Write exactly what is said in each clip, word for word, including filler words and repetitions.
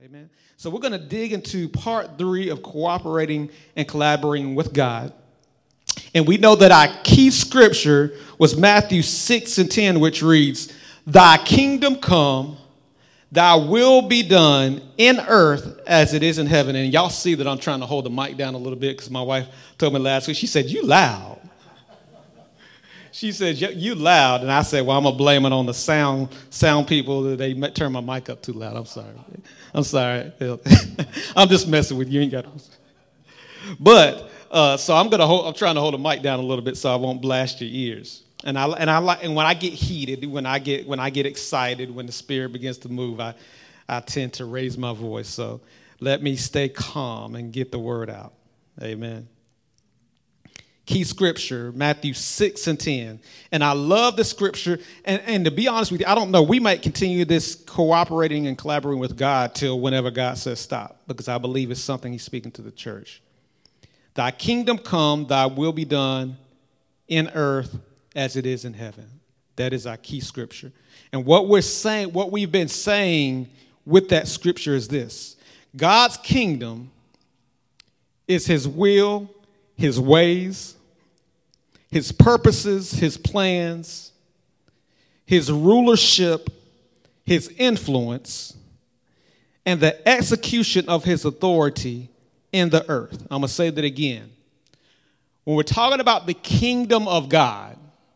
Amen. So we're going to dig into part three of cooperating and collaborating with God. And we know that our key scripture was Matthew six and ten, which reads, "Thy kingdom come, thy will be done in earth as it is in heaven." And y'all see that I'm trying to hold the mic down a little bit because my wife told me last week, she said, "You loud." She said, "You loud." And I said, well, I'm going to blame it on the sound sound people that they turn my mic up too loud. I'm sorry. I'm sorry. I'm just messing with you. You ain't got to. But, uh, so I'm going to hold, I'm trying to hold the mic down a little bit so I won't blast your ears. And I and I like and when I get heated, when I get when I get excited, when the spirit begins to move, I I tend to raise my voice. So let me stay calm and get the word out. Amen. Key scripture, Matthew six and ten. And I love the scripture. And, and to be honest with you, I don't know. We might continue this cooperating and collaborating with God till whenever God says stop, because I believe it's something he's speaking to the church. Thy kingdom come, thy will be done in earth as it is in heaven. That is our key scripture. And what we're saying, what we've been saying with that scripture is this: God's kingdom is his will, his ways, his purposes, his plans, his rulership, his influence, and the execution of his authority in the earth. I'm going to say that again. When we're talking about the kingdom of God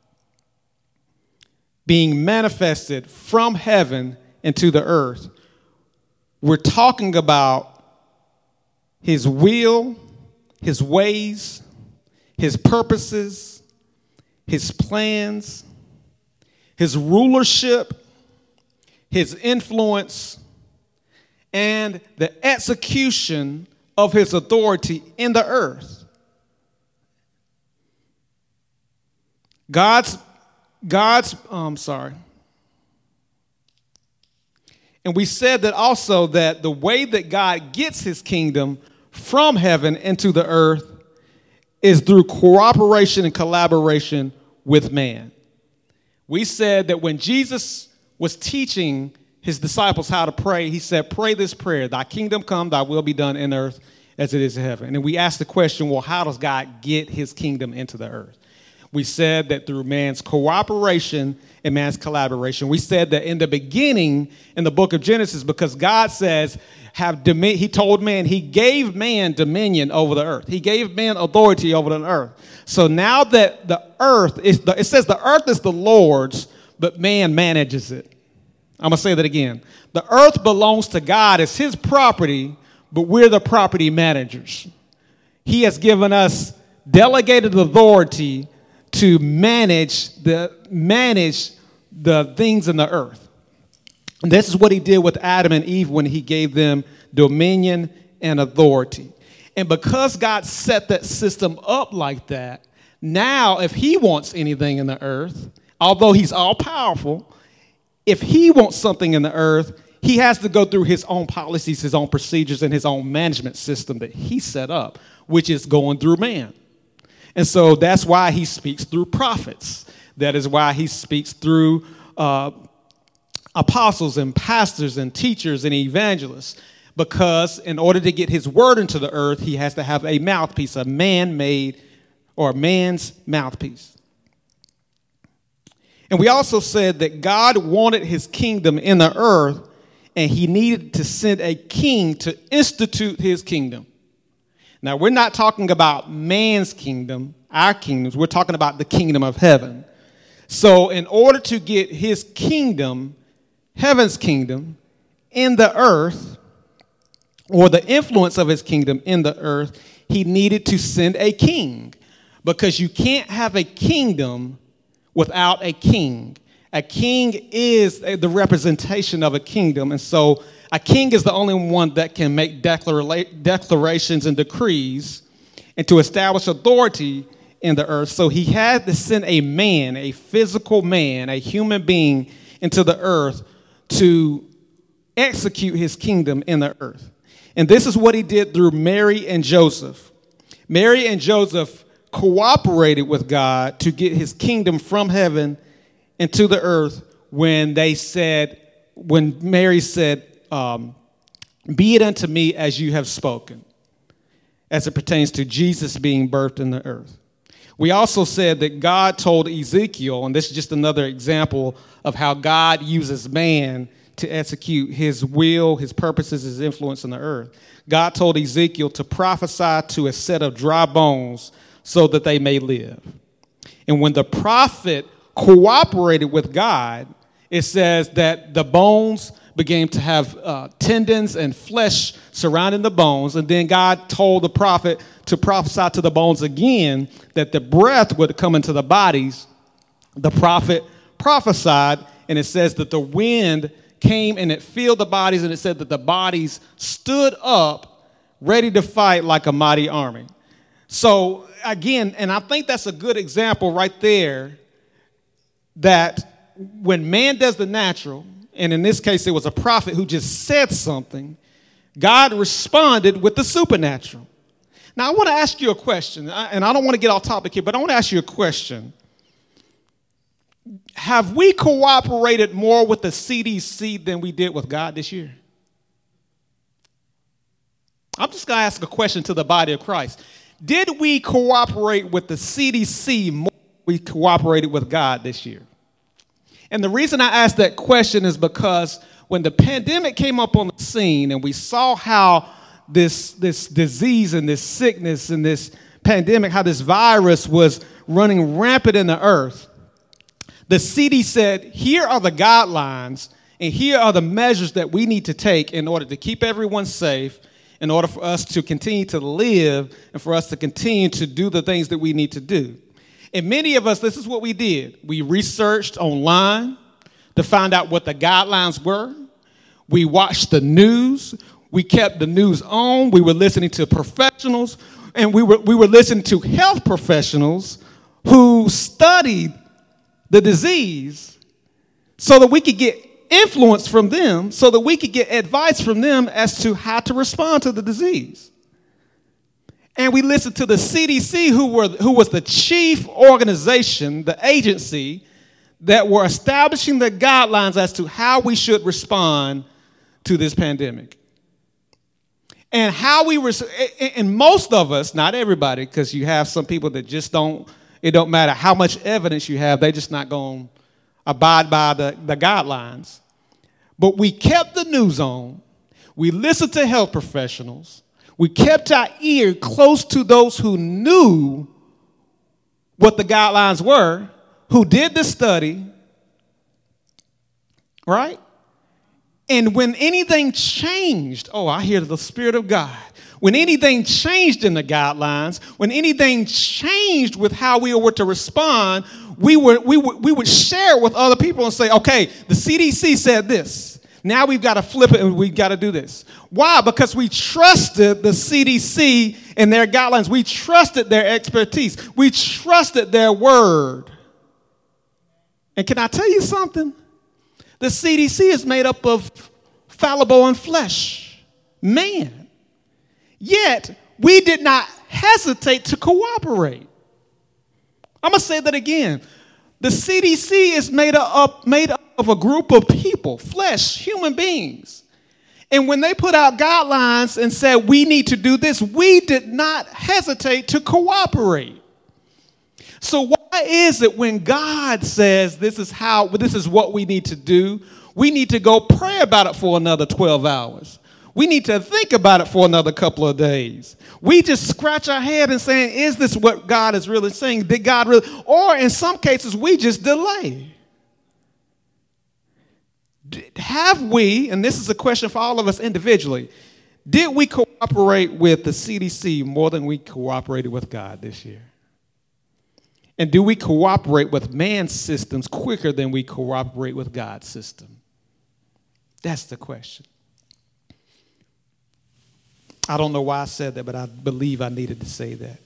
being manifested from heaven into the earth, we're talking about his will, his ways, his purposes, his plans, his rulership, his influence, and the execution of his authority in the earth. God's, God's, um, sorry. And we said that also that the way that God gets his kingdom from heaven into the earth is through cooperation and collaboration with man. We said that when Jesus was teaching his disciples how to pray, he said, pray this prayer: thy kingdom come, thy will be done in earth as it is in heaven. And we asked the question, well, how does God get his kingdom into the earth? We said that through man's cooperation and man's collaboration. We said that in the beginning, in the book of Genesis, because God says, have domin- he told man, he gave man dominion over the earth. He gave man authority over the earth. So now that the earth is, the, it says the earth is the Lord's, but man manages it. I'm going to say that again. The earth belongs to God. It's his property, but we're the property managers. He has given us delegated authority to manage the manage the things in the earth. And this is what he did with Adam and Eve when he gave them dominion and authority. And because God set that system up like that, now if he wants anything in the earth, although he's all powerful, if he wants something in the earth, he has to go through his own policies, his own procedures, and his own management system that he set up, which is going through man. And so that's why he speaks through prophets. That is why he speaks through uh, apostles and pastors and teachers and evangelists. Because in order to get his word into the earth, he has to have a mouthpiece, a man-made or a man's mouthpiece. And we also said that God wanted his kingdom in the earth, and he needed to send a king to institute his kingdom. Now, we're not talking about man's kingdom, our kingdoms. We're talking about the kingdom of heaven. So in order to get his kingdom, heaven's kingdom, in the earth, or the influence of his kingdom in the earth, he needed to send a king. Because you can't have a kingdom without a king. A king is the representation of a kingdom. And so a king is the only one that can make declara- declarations and decrees and to establish authority in the earth. So he had to send a man, a physical man, a human being into the earth to execute his kingdom in the earth. And this is what he did through Mary and Joseph. Mary and Joseph cooperated with God to get his kingdom from heaven into the earth when they said, when Mary said, um, Be it unto me as you have spoken, as it pertains to Jesus being birthed in the earth. We also said that God told Ezekiel, and this is just another example of how God uses man to execute his will, his purposes, his influence in the earth. God told Ezekiel to prophesy to a set of dry bones so that they may live. And when the prophet cooperated with God, it says that the bones began to have uh, tendons and flesh surrounding the bones. And then God told the prophet to prophesy to the bones again that the breath would come into the bodies. The prophet prophesied, and it says that the wind came and it filled the bodies, and it said that the bodies stood up ready to fight like a mighty army. So again, and I think that's a good example right there that when man does the natural, and in this case, it was a prophet who just said something, God responded with the supernatural. Now, I want to ask you a question, and I don't want to get off topic here, but I want to ask you a question. Have we cooperated more with the C D C than we did with God this year? I'm just going to ask a question to the body of Christ. Did we cooperate with the C D C more than we cooperated with God this year? And the reason I ask that question is because when the pandemic came up on the scene and we saw how this, this disease and this sickness and this pandemic, how this virus was running rampant in the earth, the C D C said, here are the guidelines and here are the measures that we need to take in order to keep everyone safe, in order for us to continue to live and for us to continue to do the things that we need to do. And many of us, this is what we did. We researched online to find out what the guidelines were. We watched the news. We kept the news on. We were listening to professionals, and we were, we were listening to health professionals who studied the disease so that we could get influence from them, so that we could get advice from them as to how to respond to the disease. And we listened to the C D C, who were who was the chief organization, the agency that were establishing the guidelines as to how we should respond to this pandemic. And how we were, and most of us, not everybody, because you have some people that just don't, it don't matter how much evidence you have, they just not going to abide by the, the guidelines. But we kept the news on. We listened to health professionals. We kept our ear close to those who knew what the guidelines were, who did the study, right? And when anything changed, oh, I hear the Spirit of God. When anything changed in the guidelines, when anything changed with how we were to respond, we were we would we would share with other people and say, okay, the C D C said this. Now we've got to flip it and we've got to do this. Why? Because we trusted the C D C and their guidelines. We trusted their expertise. We trusted their word. And can I tell you something? The C D C is made up of fallible and flesh, man. Yet, we did not hesitate to cooperate. I'm going to say that again. The C D C is made up, made up of a group of people, flesh, human beings. And when they put out guidelines and said, we need to do this, we did not hesitate to cooperate. So why is it when God says this is how, this is what we need to do, we need to go pray about it for another twelve hours? We need to think about it for another couple of days. We just scratch our head and saying, is this what God is really saying? Did God really? Or in some cases, we just delay. Have we, and this is a question for all of us individually, did we cooperate with the C D C more than we cooperated with God this year? And do we cooperate with man's systems quicker than we cooperate with God's system? That's the question. I don't know why I said that, but I believe I needed to say that.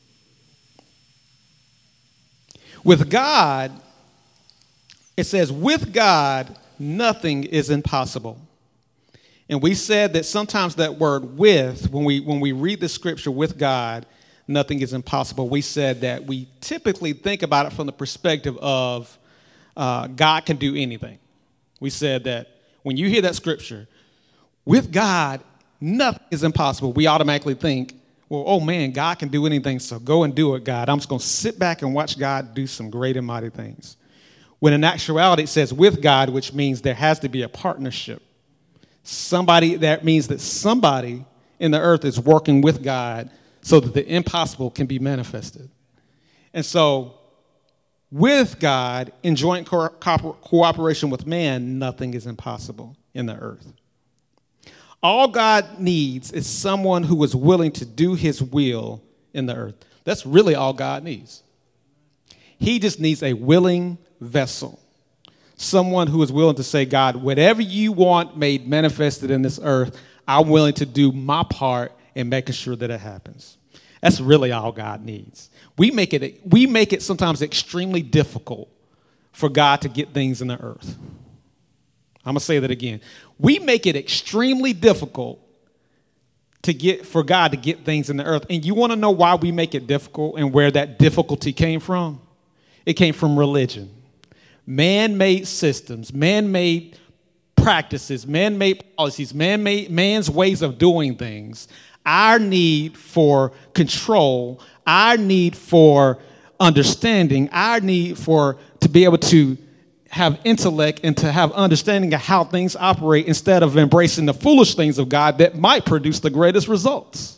With God, it says, with God, nothing is impossible. And we said that sometimes that word with, when we when we read the scripture with God, nothing is impossible. We said that we typically think about it from the perspective of uh, God can do anything. We said that when you hear that scripture, with God, nothing is impossible. We automatically think, well, oh man, God can do anything, so go and do it, God. I'm just going to sit back and watch God do some great and mighty things. When in actuality, it says with God, which means there has to be a partnership. Somebody, that means that somebody in the earth is working with God so that the impossible can be manifested. And so with God, in joint co- co- cooperation with man, nothing is impossible in the earth. All God needs is someone who is willing to do his will in the earth. That's really all God needs. He just needs a willing vessel. Someone who is willing to say, God, whatever you want made manifested in this earth, I'm willing to do my part in making sure that it happens. That's really all God needs. We make it, we make it sometimes extremely difficult for God to get things in the earth. I'm going to say that again. We make it extremely difficult to get for God to get things in the earth. And you want to know why we make it difficult and where that difficulty came from? It came from religion. Man-made systems, man-made practices, man-made policies, man-made man's ways of doing things. Our need for control, our need for understanding, our need for to be able to have intellect and to have understanding of how things operate instead of embracing the foolish things of God that might produce the greatest results.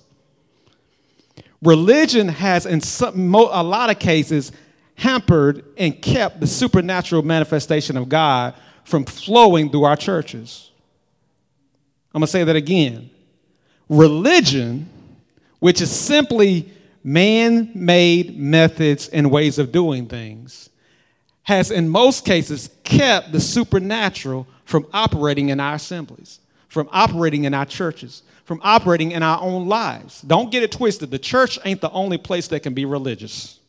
Religion has, in some, a lot of cases, hampered and kept the supernatural manifestation of God from flowing through our churches. I'm going to say that again. Religion, which is simply man-made methods and ways of doing things, has in most cases kept the supernatural from operating in our assemblies, from operating in our churches, from operating in our own lives. Don't get it twisted. The church ain't the only place that can be religious.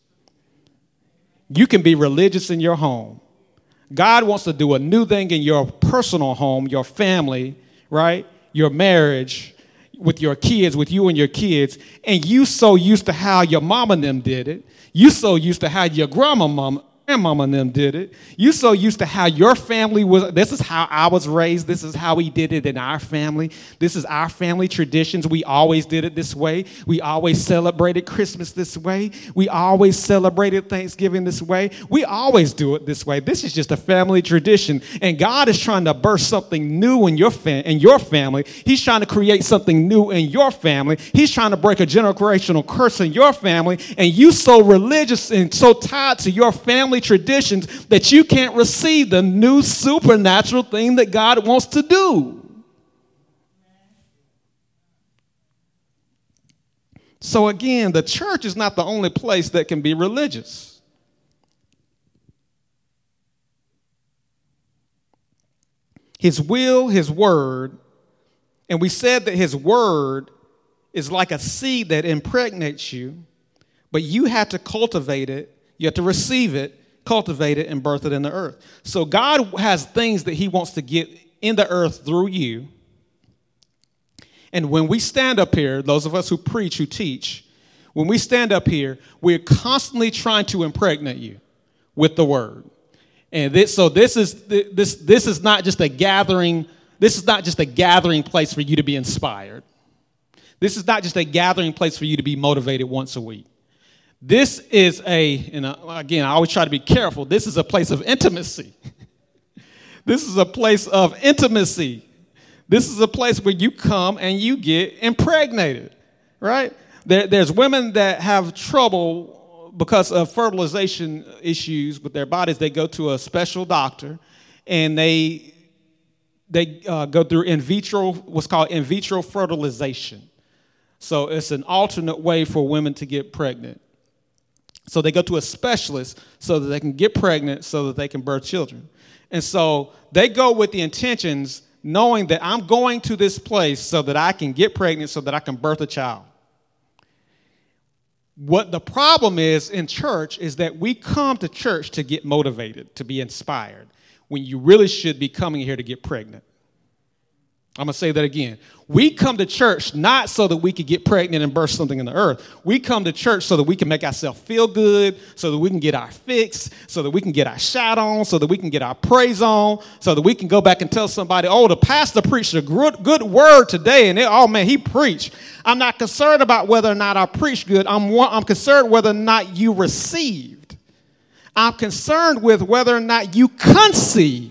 You can be religious in your home. God wants to do a new thing in your personal home, your family, right? Your marriage, with your kids, with you and your kids. And you so used to how your mama and them did it. You so used to how your grandma, mama, grandmama and them did it. You so used to how your family was. This is how I was raised. This is how we did it in our family. This is our family traditions. We always did it this way. We always celebrated Christmas this way. We always celebrated Thanksgiving this way. We always do it this way. This is just a family tradition. And God is trying to birth something new in your, fam- in your family. He's trying to create something new in your family. He's trying to break a generational curse in your family. And you so religious and so tied to your family traditions that you can't receive the new supernatural thing that God wants to do. So again, the church is not the only place that can be religious. His will, his word, and we said that his word is like a seed that impregnates you, but you have to cultivate it, you have to receive it, cultivate it, and birth it in the earth. So God has things that he wants to get in the earth through you. And when we stand up here, those of us who preach, who teach, when we stand up here, we're constantly trying to impregnate you with the word. And this, so this is this this is not just a gathering. This is not just a gathering place for you to be inspired. This is not just a gathering place for you to be motivated once a week. This is a, and again, I always try to be careful. This is a place of intimacy. This is a place of intimacy. This is a place where you come and you get impregnated, right? There, there's women that have trouble because of fertilization issues with their bodies. They go to a special doctor, and they they uh, go through in vitro, what's called in vitro fertilization. So it's an alternate way for women to get pregnant. So they go to a specialist so that they can get pregnant so that they can birth children. And so they go with the intentions knowing that I'm going to this place so that I can get pregnant so that I can birth a child. What the problem is in church is that we come to church to get motivated, to be inspired, when you really should be coming here to get pregnant. I'm going to say that again. We come to church not so that we could get pregnant and birth something in the earth. We come to church so that we can make ourselves feel good, so that we can get our fix, so that we can get our shout on, so that we can get our praise on, so that we can go back and tell somebody, oh, the pastor preached a good, good word today, and they, oh, man, he preached. I'm not concerned about whether or not I preached good. I'm, I'm concerned whether or not you received. I'm concerned with whether or not you conceived.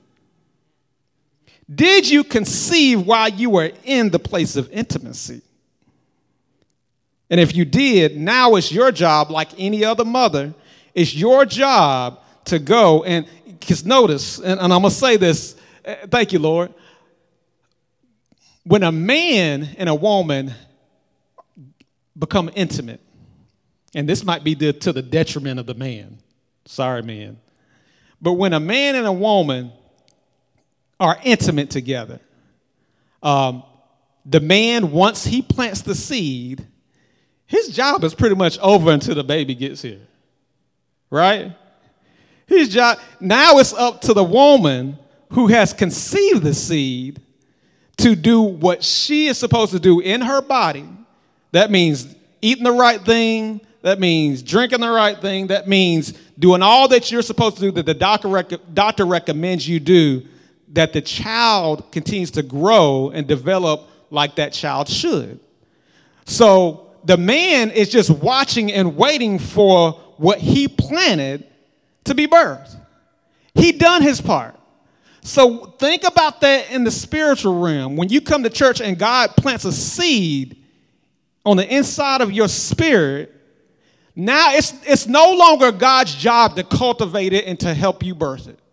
Did you conceive while you were in the place of intimacy? And if you did, now it's your job, like any other mother, it's your job to go and, because notice, and, and I'm going to say this, uh, thank you, Lord. When a man and a woman become intimate, and this might be the, to the detriment of the man, sorry, man, but when a man and a woman are intimate together. Um, the man, once he plants the seed, his job is pretty much over until the baby gets here, right? His job, now it's up to the woman who has conceived the seed to do what she is supposed to do in her body. That means eating the right thing. That means drinking the right thing. That means doing all that you're supposed to do that the doctor, rec- doctor recommends you do, that the child continues to grow and develop like that child should. So the man is just watching and waiting for what he planted to be birthed. He done his part. So think about that in the spiritual realm. When you come to church and God plants a seed on the inside of your spirit, now it's, it's no longer God's job to cultivate it and to help you birth it.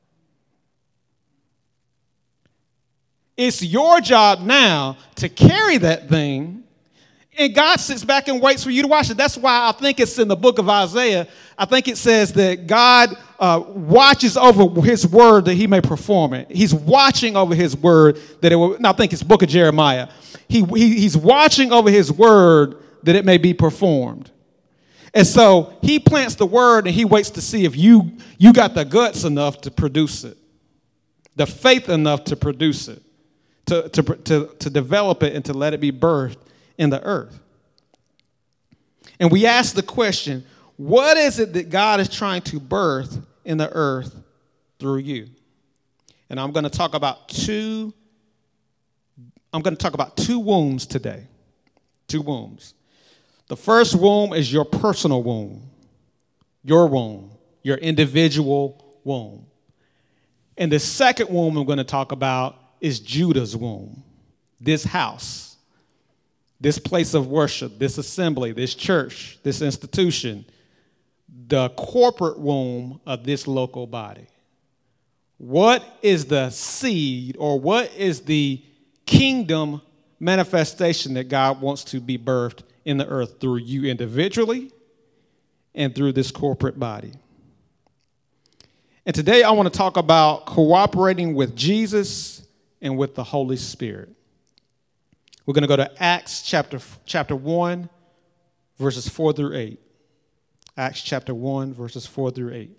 It's your job now to carry that thing, and God sits back and waits for you to watch it. That's why I think it's in the book of Isaiah. I think it says that God uh, watches over his word that he may perform it. He's watching over his word that it will, no, I think it's book of Jeremiah. He, he He's watching over his word that it may be performed. And so he plants the word and he waits to see if you, you got the guts enough to produce it, the faith enough to produce it. To, to, to, to develop it and to let it be birthed in the earth. And we ask the question, what is it that God is trying to birth in the earth through you? And I'm going to talk about two, I'm going to talk about two wombs today. Two wombs. The first womb is your personal womb, your womb, your individual womb. And the second womb I'm going to talk about is Judah's womb, this house, this place of worship, this assembly, this church, this institution, the corporate womb of this local body. What is the seed or what is the kingdom manifestation that God wants to be birthed in the earth through you individually and through this corporate body? And today I want to talk about cooperating with Jesus and with the Holy Spirit. We're going to go to Acts chapter, chapter one, verses four through eight. Acts chapter one, verses four through eight.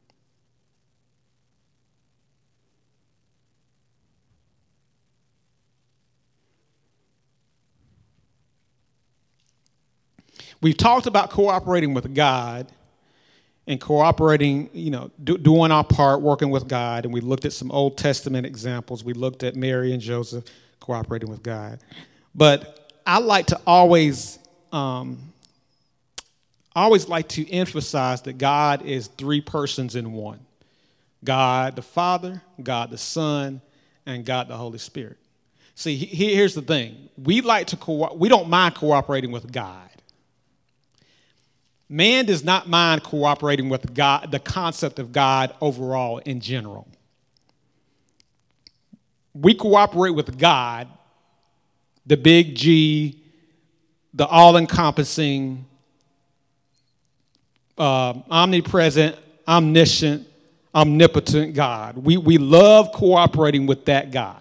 We've talked about cooperating with God and cooperating, you know, do, doing our part, working with God. And we looked at some Old Testament examples. We looked at Mary and Joseph cooperating with God. But I like to always, um, I always like to emphasize that God is three persons in one. God the Father, God the Son, and God the Holy Spirit. See, he, here's the thing. We like to, co- we don't mind cooperating with God. Man does not mind cooperating with God, the concept of God overall in general. We cooperate with God, the big G, the all-encompassing, uh, omnipresent, omniscient, omnipotent God. We, we love cooperating with that God.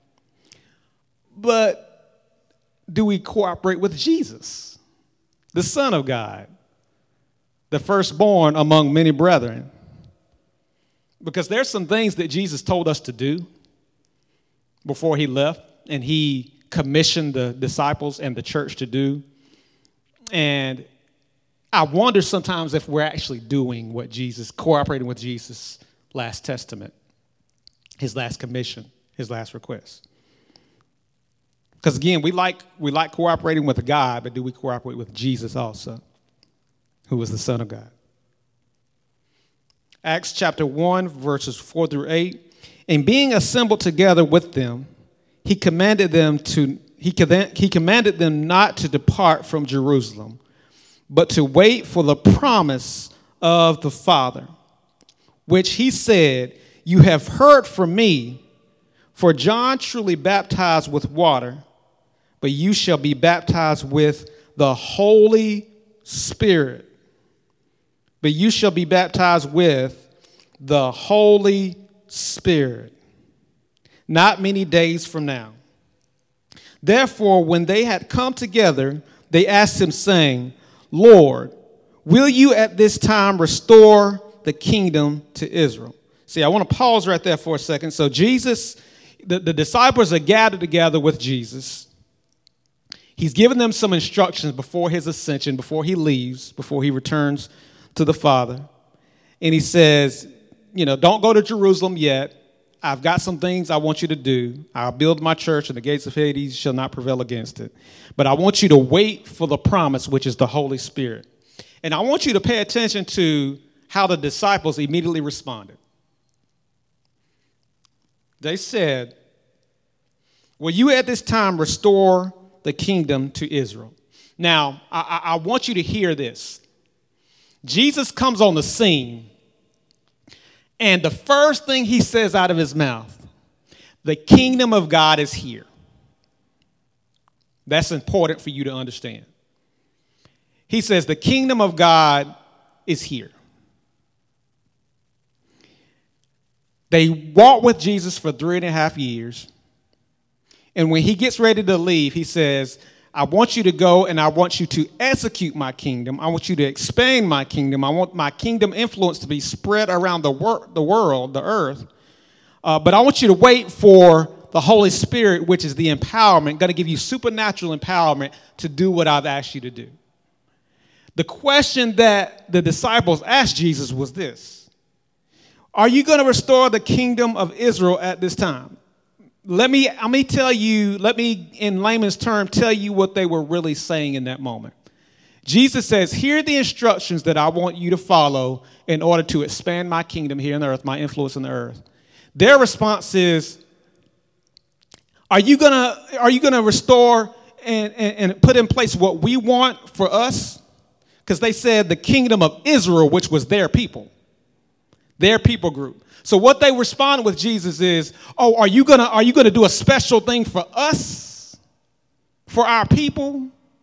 But do we cooperate with Jesus, the Son of God? The firstborn among many brethren. Because there's some things that Jesus told us to do. before he left, and he commissioned the disciples and the church to do. And I wonder sometimes if we're actually doing what Jesus, cooperating with Jesus' last testament, his last commission, his last request. Because again, we like we like cooperating with God, but do we cooperate with Jesus also, who was the Son of God? Acts chapter one, verses four through eight. And being assembled together with them, he commanded them to he, he commanded them not to depart from Jerusalem, but to wait for the promise of the Father, which he said, "You have heard from me, for John truly baptized with water, but you shall be baptized with the Holy Spirit. But you shall be baptized with the Holy Spirit not many days from now." Therefore, when they had come together, they asked him, saying, "Lord, will you at this time restore the kingdom to Israel?" See, I want to pause right there for a second. So Jesus, the, the disciples are gathered together with Jesus. He's given them some instructions before his ascension, before he leaves, before he returns to the Father. And he says, you know, don't go to Jerusalem yet. I've got some things I want you to do. I'll build my church, and the gates of Hades shall not prevail against it. But I want you to wait for the promise, which is the Holy Spirit. And I want you to pay attention to how the disciples immediately responded. They said, "Will you at this time restore the kingdom to Israel?" Now, I, I want you to hear this. Jesus comes on the scene, and the first thing he says out of his mouth, the kingdom of God is here. That's important for you to understand. He says the kingdom of God is here. They walk with Jesus for three and a half years. And when he gets ready to leave, he says, "I want you to go and I want you to execute my kingdom. I want you to expand my kingdom. I want my kingdom influence to be spread around the, wor- the world, the earth. Uh, but I want you to wait for the Holy Spirit, which is the empowerment, going to give you supernatural empowerment to do what I've asked you to do." The question that the disciples asked Jesus was this: "Are you going to restore the kingdom of Israel at this time?" Let me, let me tell you, let me, in layman's term, tell you what they were really saying in that moment. Jesus says, here are the instructions that I want you to follow in order to expand my kingdom here on the earth, my influence on the earth. Their response is, are you gonna, are you gonna restore and, and, and put in place what we want for us? Because they said the kingdom of Israel, which was their people, their people group. So what they respond with Jesus is, "Oh, are you gonna are you gonna do a special thing for us, for our people?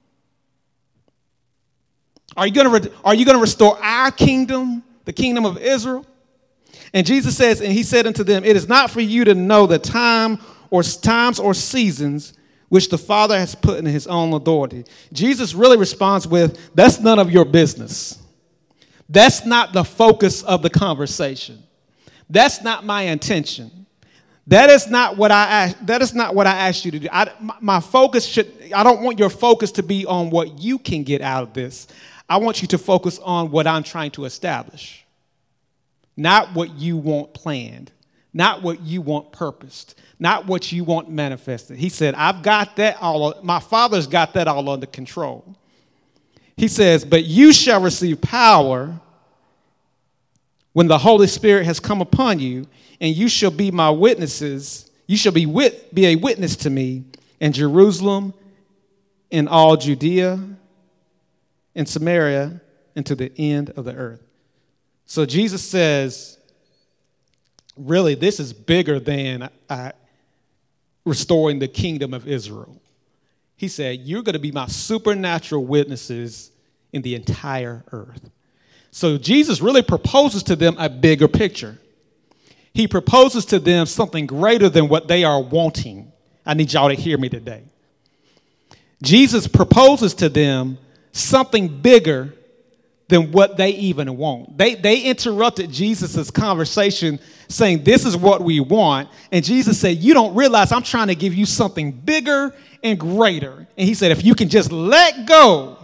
Are you gonna re- are you gonna restore our kingdom, the kingdom of Israel?" And Jesus says, and he said unto them, "It is not for you to know the time or times or seasons which the Father has put in his own authority." Jesus really responds with, "That's none of your business. That's not the focus of the conversation. That's not my intention. That is not what I asked, that is not what I asked you to do. I, my, my focus should, I don't want your focus to be on what you can get out of this. I want you to focus on what I'm trying to establish. Not what you want planned, not what you want purposed, not what you want manifested." He said, "I've got that all, my Father's got that all under control." He says, "But you shall receive power when the Holy Spirit has come upon you, and you shall be my witnesses. You shall be wit- be a witness to me in Jerusalem, in all Judea, in Samaria, and to the end of the earth." So Jesus says, really, this is bigger than uh, restoring the kingdom of Israel. He said, you're going to be my supernatural witnesses in the entire earth. So Jesus really proposes to them a bigger picture. He proposes to them something greater than what they are wanting. I need y'all to hear me today. Jesus proposes to them something bigger than what they even want. They, they interrupted Jesus' conversation saying, this is what we want. And Jesus said, you don't realize I'm trying to give you something bigger and greater. And he said, if you can just let go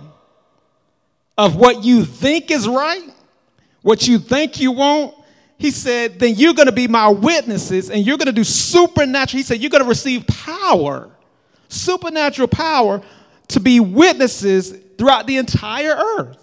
of what you think is right, what you think you want, he said, then you're going to be my witnesses and you're going to do supernatural. He said, you're going to receive power, supernatural power to be witnesses throughout the entire earth.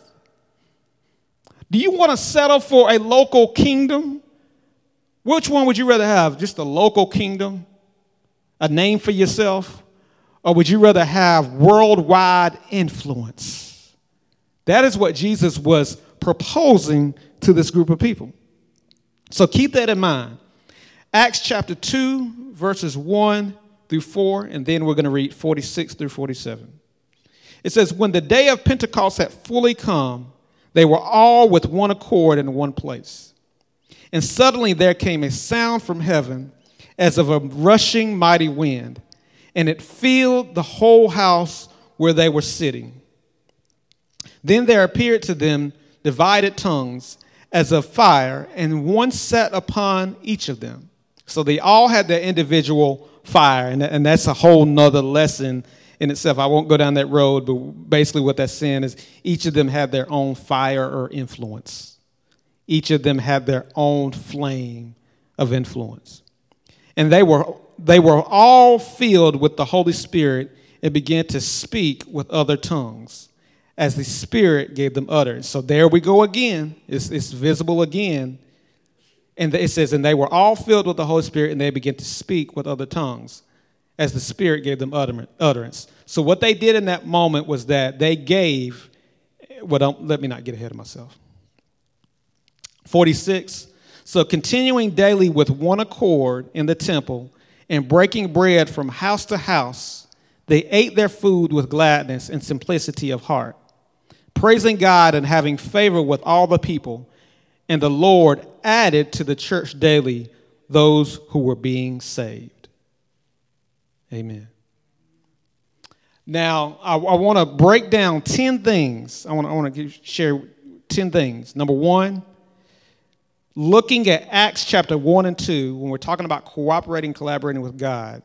Do you want to settle for a local kingdom? Which one would you rather have? Just a local kingdom, a name for yourself? Or would you rather have worldwide influence? That is what Jesus was proposing to this group of people. So keep that in mind. Acts chapter two, verses one through four, and then we're going to read forty-six through forty-seven. It says, when the day of Pentecost had fully come, they were all with one accord in one place. And suddenly there came a sound from heaven as of a rushing mighty wind, and it filled the whole house where they were sitting. Then there appeared to them divided tongues as of fire, and one sat upon each of them. So they all had their individual fire, and, and that's a whole nother lesson in itself. I won't go down that road, but basically what that's saying is each of them had their own fire or influence. Each of them had their own flame of influence. And they were they were all filled with the Holy Spirit and began to speak with other tongues as the Spirit gave them utterance. So there we go again. It's, it's visible again. And it says, and they were all filled with the Holy Spirit, and they began to speak with other tongues as the Spirit gave them utterance. So what they did in that moment was that they gave, well, don't, let me not get ahead of myself. forty-six, so continuing daily with one accord in the temple and breaking bread from house to house, they ate their food with gladness and simplicity of heart, praising God and having favor with all the people. And the Lord added to the church daily those who were being saved. Amen. Now, I, I want to break down ten things. I want to I want to share ten things. Number one, looking at Acts chapter one and two, when we're talking about cooperating, collaborating with God,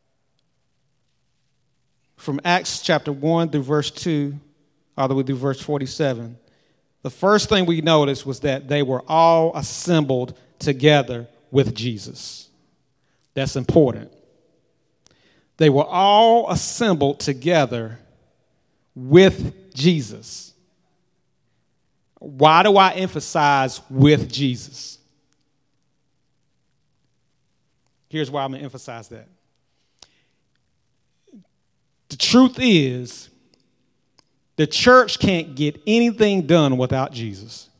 from Acts chapter one through verse two, all the way through verse forty-seven, the first thing we noticed was that they were all assembled together with Jesus. That's important. They were all assembled together with Jesus. Why do I emphasize with Jesus? Here's why I'm going to emphasize that. The truth is, the church can't get anything done without Jesus.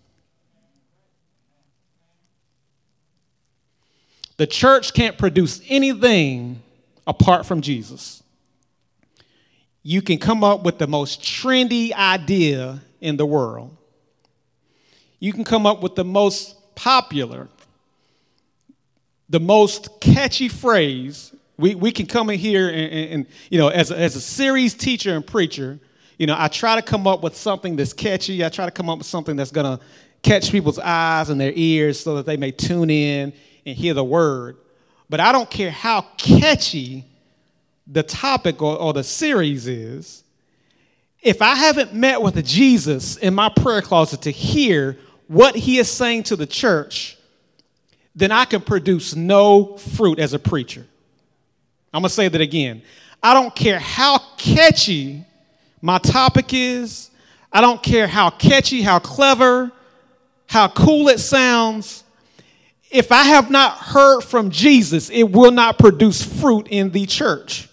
The church can't produce anything apart from Jesus. You can come up with the most trendy idea in the world. You can come up with the most popular, the most catchy phrase. We we can come in here and, and, and you know, as a, as a series teacher and preacher, you know, I try to come up with something that's catchy. I try to come up with something that's going to catch people's eyes and their ears so that they may tune in and hear the word. But I don't care how catchy the topic or, or the series is. If I haven't met with Jesus in my prayer closet to hear what he is saying to the church, then I can produce no fruit as a preacher. I'm going to say that again. I don't care how catchy my topic is. I don't care how catchy, how clever, how cool it sounds. If I have not heard from Jesus, it will not produce fruit in the church.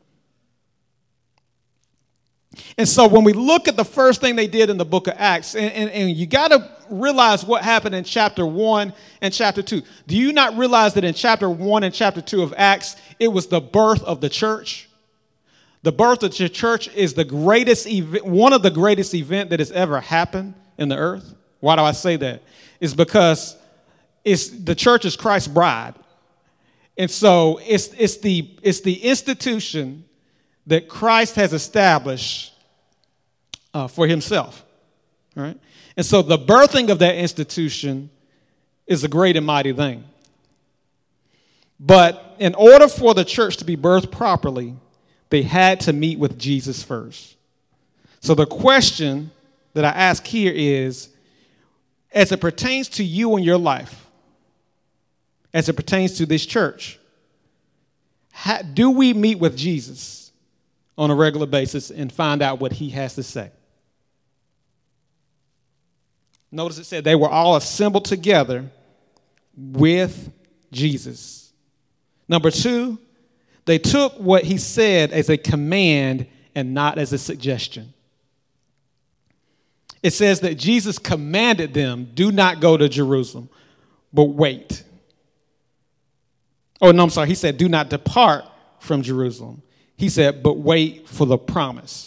And so when we look at the first thing they did in the book of Acts, and, and, and you got to realize what happened in chapter one and chapter two. Do you not realize that in chapter one and chapter two of Acts, it was the birth of the church? The birth of the church is the greatest event, one of the greatest events that has ever happened in the earth. Why do I say that? It's because it's the church is Christ's bride. And so it's it's the it's the institution that Christ has established uh, for himself. All right? And so the birthing of that institution is a great and mighty thing. But in order for the church to be birthed properly, they had to meet with Jesus first. So the question that I ask here is, as it pertains to you and your life, as it pertains to this church, how, do we meet with Jesus on a regular basis and find out what he has to say? Notice it said they were all assembled together with Jesus. Number two, they took what he said as a command and not as a suggestion. It says that Jesus commanded them, do not go to Jerusalem, but wait. Oh, no, I'm sorry. He said, do not depart from Jerusalem. He said, but wait for the promise.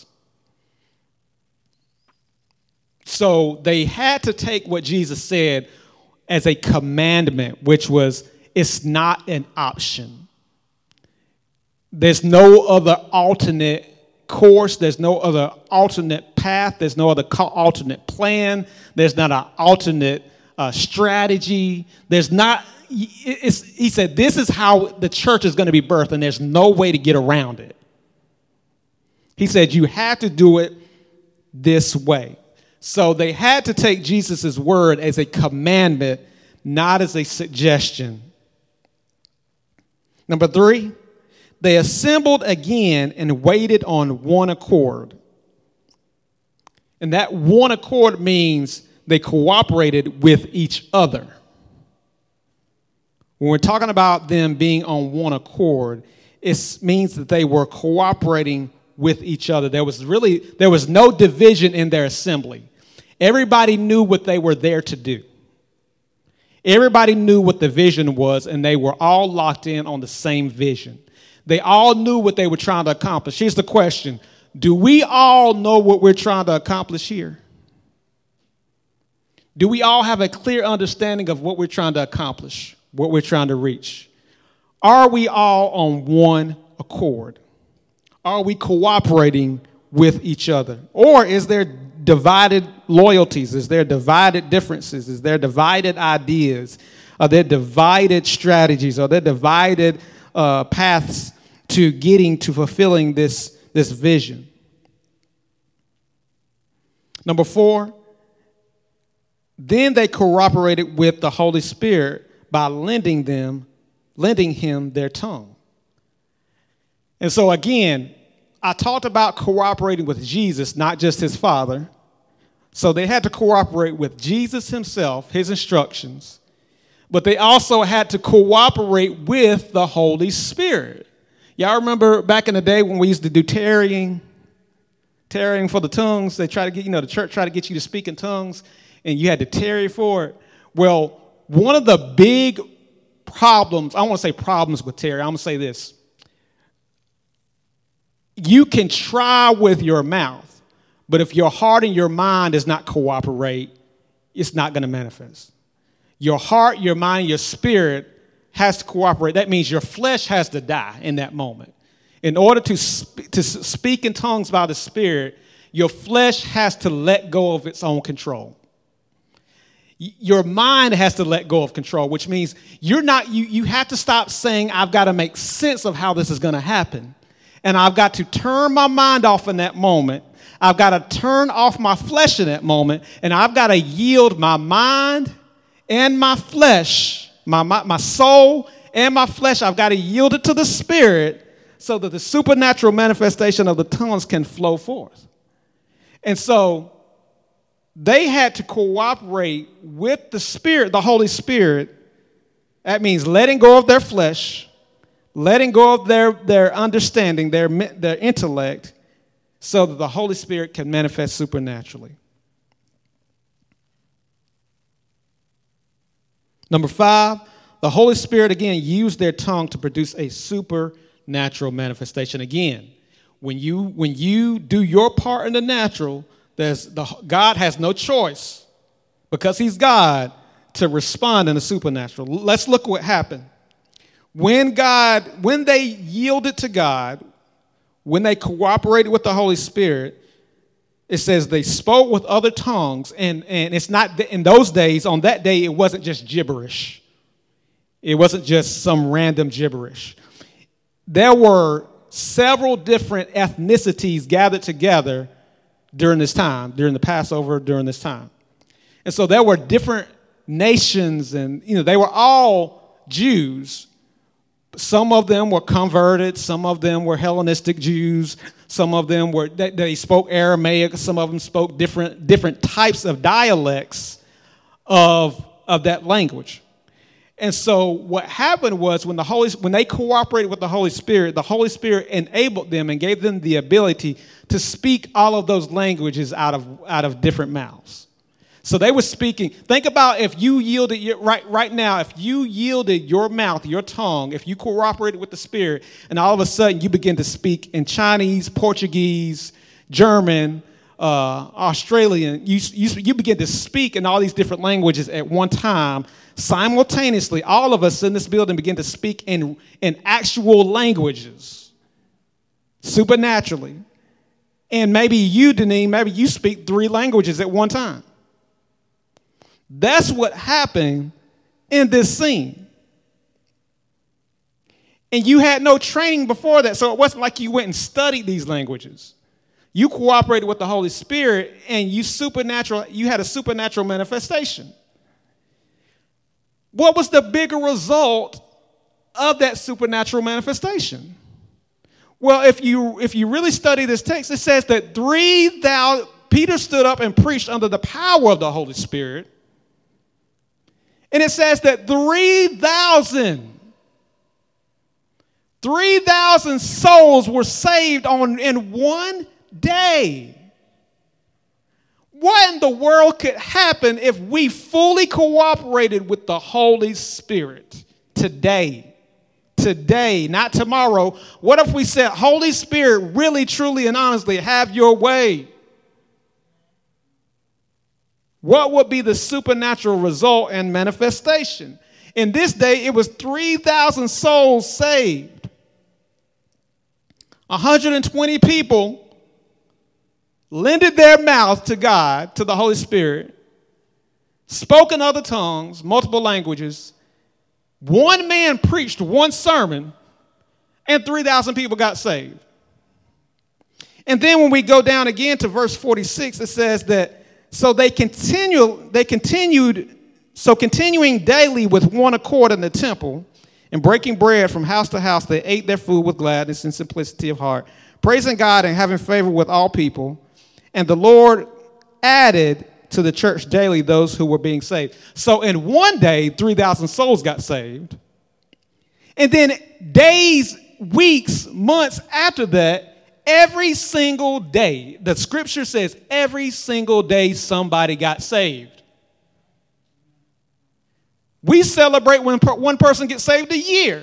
So they had to take what Jesus said as a commandment, which was, it's not an option. There's no other alternate course. There's no other alternate path. There's no other alternate plan. There's not an alternate uh, strategy. There's not, it's, he said, this is how the church is going to be birthed, and there's no way to get around it. He said, you have to do it this way. So they had to take Jesus' word as a commandment, not as a suggestion. Number three, they assembled again and waited on one accord. And that one accord means they cooperated with each other. When we're talking about them being on one accord, it means that they were cooperating with each other. There was really, there was no division in their assembly. Everybody knew what they were there to do. Everybody knew what the vision was, and they were all locked in on the same vision. They all knew what they were trying to accomplish. Here's the question. Do we all know what we're trying to accomplish here? Do we all have a clear understanding of what we're trying to accomplish, what we're trying to reach? Are we all on one accord? Are we cooperating with each other? Or is there divided loyalties? Is there divided differences? Is there divided ideas? Are there divided strategies? Are there divided uh, paths to getting to fulfilling this, this vision? Number four, then they cooperated with the Holy Spirit by lending them, lending him their tongue. And so again, I talked about cooperating with Jesus, not just his Father. So they had to cooperate with Jesus himself, his instructions, but they also had to cooperate with the Holy Spirit. Y'all remember back in the day when we used to do tarrying, tarrying for the tongues? They try to get, you know, the church tried to get you to speak in tongues, and you had to tarry for it. Well, one of the big problems, I don't want to say problems with tarry, I'm going to say this. You can try with your mouth, but if your heart and your mind does not cooperate, it's not going to manifest. Your heart, your mind, your spirit has to cooperate. That means your flesh has to die in that moment. In order to, sp- to speak in tongues by the Spirit, your flesh has to let go of its own control. Y- your mind has to let go of control, which means you're not. You, you have to stop saying, I've got to make sense of how this is going to happen. And I've got to turn my mind off in that moment. I've got to turn off my flesh in that moment. And I've got to yield my mind and my flesh, my, my, my soul and my flesh. I've got to yield it to the Spirit so that the supernatural manifestation of the tongues can flow forth. And so they had to cooperate with the Spirit, the Holy Spirit. That means letting go of their flesh, letting go of their, their understanding, their, their intellect, so that the Holy Spirit can manifest supernaturally. Number five, the Holy Spirit, again, used their tongue to produce a supernatural manifestation. Again, when you, when you do your part in the natural, there's the, God has no choice, because he's God, to respond in the supernatural. Let's look what happened. When God, when they yielded to God, when they cooperated with the Holy Spirit, it says they spoke with other tongues. And, and it's not, in those days, on that day, it wasn't just gibberish. It wasn't just some random gibberish. There were several different ethnicities gathered together during this time, during the Passover, during this time. And so there were different nations, and, you know, they were all Jews. Some of them were converted. Some of them were Hellenistic Jews. Some of them were, they, they spoke Aramaic. Some of them spoke different, different types of dialects of, of that language. And so what happened was when the Holy, when they cooperated with the Holy Spirit, the Holy Spirit enabled them and gave them the ability to speak all of those languages out of, out of different mouths. So they were speaking. Think about if you yielded your, right, right now, if you yielded your mouth, your tongue, if you cooperated with the Spirit, and all of a sudden you begin to speak in Chinese, Portuguese, German, uh, Australian, you, you, you begin to speak in all these different languages at one time. Simultaneously, all of us in this building begin to speak in, in actual languages, supernaturally. And maybe you, Deneen, maybe you speak three languages at one time. That's what happened in this scene. And you had no training before that, so it wasn't like you went and studied these languages. You cooperated with the Holy Spirit, and you supernatural, you had a supernatural manifestation. What was the bigger result of that supernatural manifestation? Well, if you if you really study this text, it says that three thousand Peter stood up and preached under the power of the Holy Spirit. And it says that three thousand, three thousand souls were saved on in one day. What in the world could happen if we fully cooperated with the Holy Spirit today? Today, not tomorrow. What if we said, Holy Spirit, really, truly, and honestly, have your way? What would be the supernatural result and manifestation? In this day, it was three thousand souls saved. one hundred twenty people lended their mouth to God, to the Holy Spirit, spoke in other tongues, multiple languages. One man preached one sermon, and three thousand people got saved. And then when we go down again to verse forty-six, it says that, so they continue, they continued, so continuing daily with one accord in the temple and breaking bread from house to house, they ate their food with gladness and simplicity of heart, praising God and having favor with all people. And the Lord added to the church daily those who were being saved. So in one day, three thousand souls got saved. And then days, weeks, months after that, every single day, the scripture says every single day somebody got saved. We celebrate when one person gets saved a year.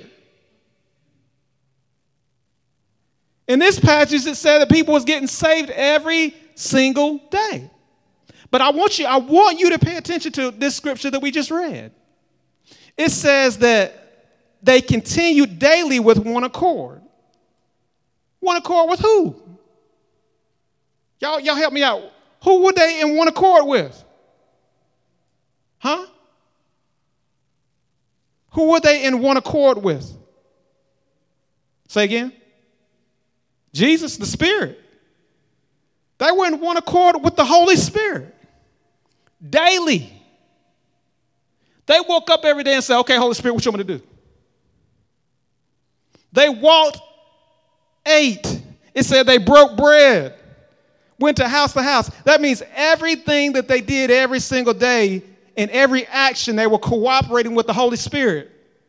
In this passage, it said that people was getting saved every single day. But I want you, I want you to pay attention to this scripture that we just read. It says that they continued daily with one accord. One accord with who? Y'all, y'all help me out. Who were they in one accord with? Huh? Who were they in one accord with? Say again. Jesus, the Spirit. They were in one accord with the Holy Spirit. Daily. They woke up every day and said, okay, Holy Spirit, what you want me to do? They walked, ate. It said they broke bread, went to house to house. That means everything that they did every single day, in every action, they were cooperating with the Holy Spirit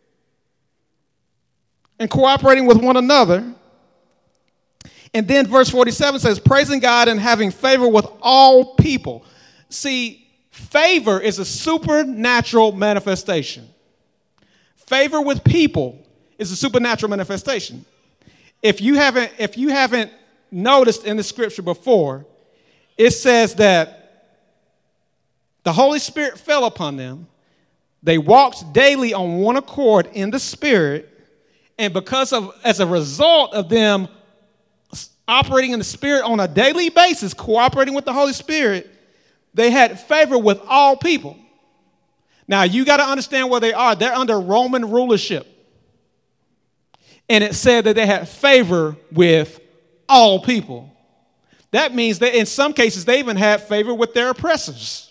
and cooperating with one another. And then verse forty-seven says, praising God and having favor with all people. See, favor is a supernatural manifestation. Favor with people is a supernatural manifestation. If you haven't, if you haven't noticed in the scripture before, it says that the Holy Spirit fell upon them. They walked daily on one accord in the Spirit. And because of, as a result of them operating in the Spirit on a daily basis, cooperating with the Holy Spirit, they had favor with all people. Now, you got to understand where they are. They're under Roman rulership. And it said that they had favor with all people. That means that in some cases, they even had favor with their oppressors.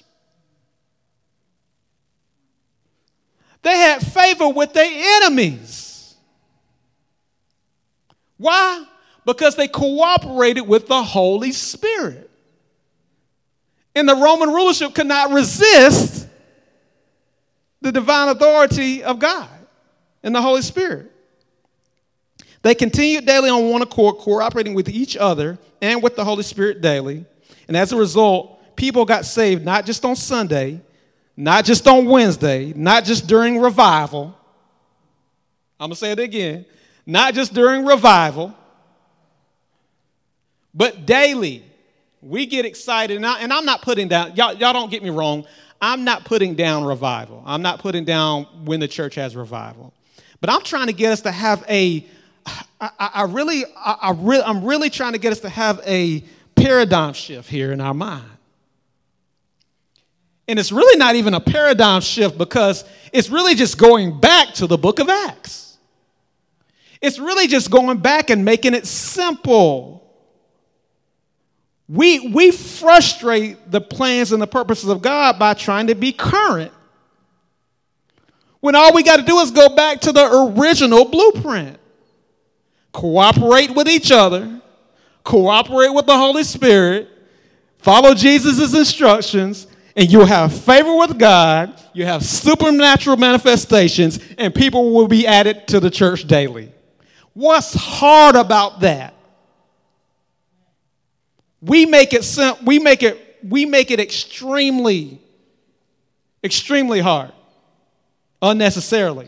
They had favor with their enemies. Why? Because they cooperated with the Holy Spirit. And the Roman rulership could not resist the divine authority of God and the Holy Spirit. They continued daily on one accord, cooperating with each other and with the Holy Spirit daily. And as a result, people got saved not just on Sunday, not just on Wednesday, not just during revival. I'm going to say it again. Not just during revival, but daily. We get excited. And, I, and I'm not putting down, y'all, y'all don't get me wrong. I'm not putting down revival. I'm not putting down when the church has revival. But I'm trying to get us to have a, I, I, I really, I, I really, I'm really trying to get us to have a paradigm shift here in our mind. And it's really not even a paradigm shift because it's really just going back to the book of Acts. It's really just going back and making it simple. We, we frustrate the plans and the purposes of God by trying to be current, when all we got to do is go back to the original blueprint. Cooperate with each other, cooperate with the Holy Spirit, follow Jesus' instructions, and you'll have favor with God, you have supernatural manifestations, and people will be added to the church daily. What's hard about that? We make it sim- we make it we make it extremely extremely hard unnecessarily.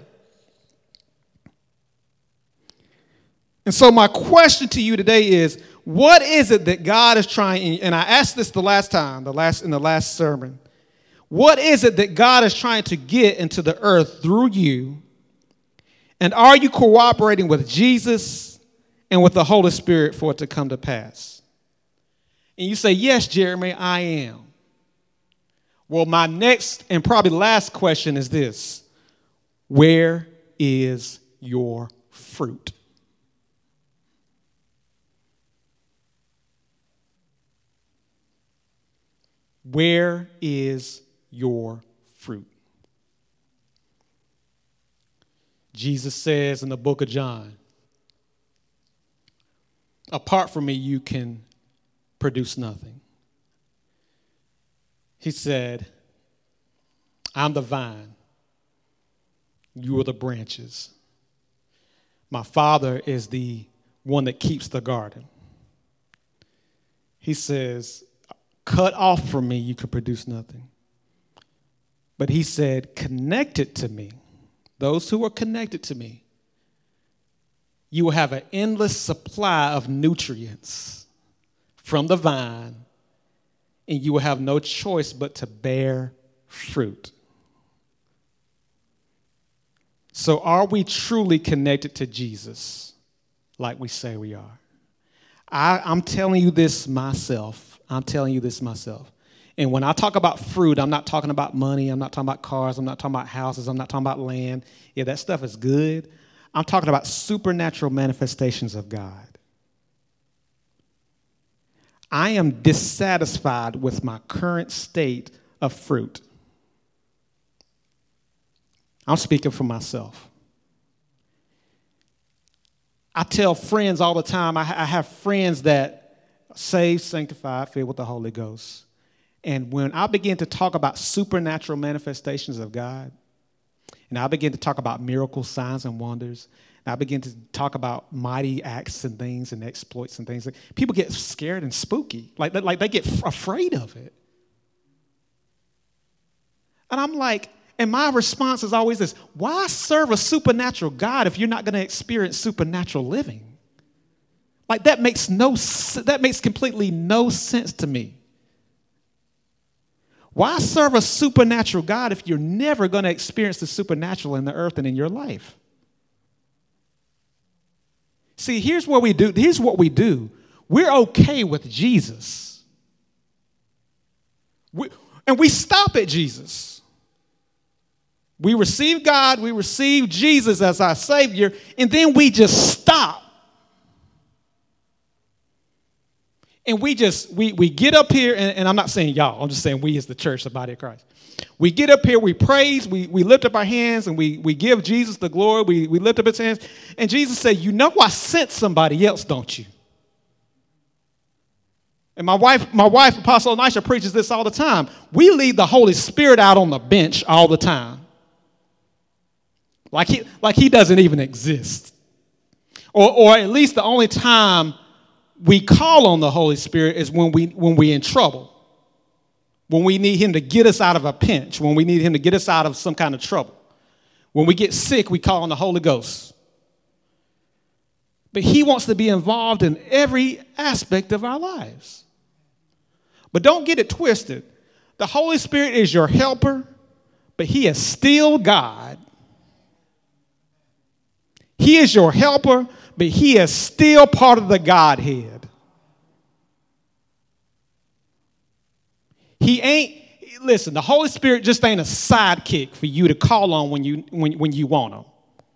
And so my question to you today is, what is it that God is trying, and I asked this the last time, the last in the last sermon. What is it that God is trying to get into the earth through you? And are you cooperating with Jesus and with the Holy Spirit for it to come to pass? And you say, yes, Jeremy, I am. Well, my next and probably last question is this. Where is your fruit? Where is your fruit? Jesus says in the book of John, apart from me, you can produce nothing. He said, I'm the vine. You are the branches. My Father is the one that keeps the garden. He says, cut off from me, you can produce nothing. But he said, connected to me, those who are connected to me, you will have an endless supply of nutrients from the vine, and you will have no choice but to bear fruit. So are we truly connected to Jesus like we say we are? I, I'm telling you this myself. I'm telling you this myself. And when I talk about fruit, I'm not talking about money. I'm not talking about cars. I'm not talking about houses. I'm not talking about land. Yeah, that stuff is good. I'm talking about supernatural manifestations of God. I am dissatisfied with my current state of fruit. I'm speaking for myself. I tell friends all the time, I, I have friends that saved, sanctified, filled with the Holy Ghost. And when I begin to talk about supernatural manifestations of God, and I begin to talk about miracles, signs, and wonders, and I begin to talk about mighty acts and things and exploits and things, people get scared and spooky, like, like they get afraid of it. And I'm like, and my response is always this: why serve a supernatural God if you're not going to experience supernatural living? Like that makes no that makes completely no sense to me. Why serve a supernatural God if you're never going to experience the supernatural in the earth and in your life? See, here's what we do. Here's what we do. We're okay with Jesus. We, and we stop at Jesus. We receive God, we receive Jesus as our Savior, and then we just stop. And we just, we, we get up here, and, and I'm not saying y'all, I'm just saying we as the church, the body of Christ. We get up here, we praise, we, we lift up our hands, and we, we give Jesus the glory, we, we lift up his hands. And Jesus said, you know I sent somebody else, don't you? And my wife, my wife, Apostle Elisha, preaches this all the time. We leave the Holy Spirit out on the bench all the time. Like he, like he doesn't even exist. Or, or at least the only time we call on the Holy Spirit is when we when we're in trouble, when we need him to get us out of a pinch, when we need him to get us out of some kind of trouble. When we get sick, we call on the Holy Ghost. But he wants to be involved in every aspect of our lives. But don't get it twisted. The Holy Spirit is your helper, but he is still God. He is your helper, but he is still part of the Godhead. He ain't, listen, the Holy Spirit just ain't a sidekick for you to call on when you when, when you want him.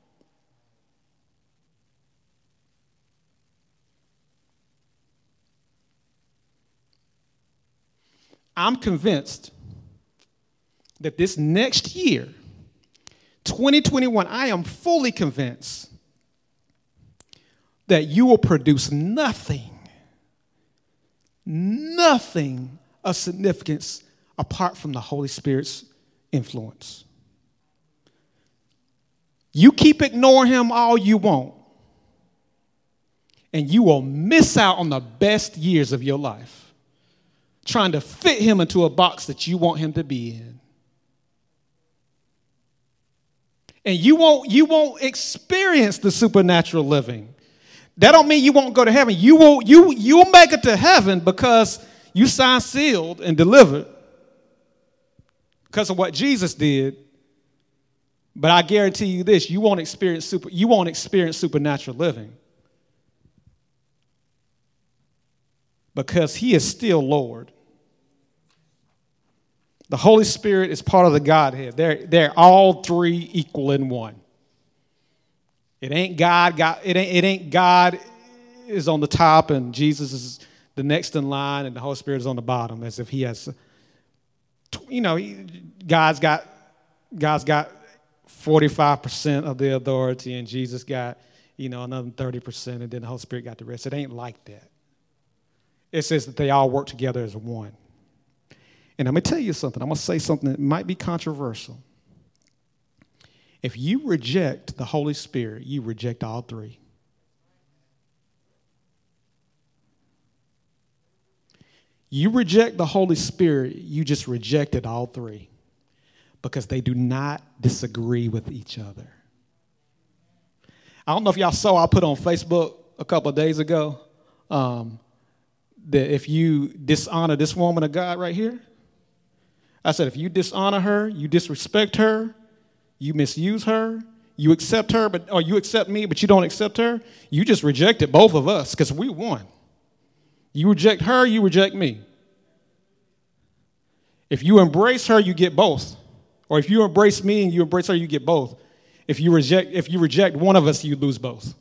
I'm convinced that this next year, twenty twenty-one, I am fully convinced that you will produce nothing, nothing of significance apart from the Holy Spirit's influence. You keep ignoring him all you want, and you will miss out on the best years of your life trying to fit him into a box that you want him to be in. And you won't, you won't experience the supernatural living. That don't mean you won't go to heaven. You will, you, you'll make it to heaven because you signed, sealed, and delivered because of what Jesus did. But I guarantee you this, you won't experience super, you won't experience supernatural living. Because he is still Lord. The Holy Spirit is part of the Godhead. They're, they're all three equal in one. It ain't God, God it, ain't, it ain't God is on the top and Jesus is the next in line and the Holy Spirit is on the bottom, as if he has, you know, God's got, God's got forty-five percent of the authority and Jesus got, you know, another thirty percent and then the Holy Spirit got the rest. It ain't like that. It says that they all work together as one. And I'm going to tell you something. I'm going to say something that might be controversial. If you reject the Holy Spirit, you reject all three. You reject the Holy Spirit, you just rejected all three because they do not disagree with each other. I don't know if y'all saw, I put on Facebook a couple of days ago um, that if you dishonor this woman of God right here, I said if you dishonor her, you disrespect her, you misuse her, you accept her, but or you accept me, but you don't accept her, you just rejected both of us because we won. You reject her, you reject me. If you embrace her, you get both. Or if you embrace me and you embrace her, you get both. If you reject, if you reject one of us, you lose both.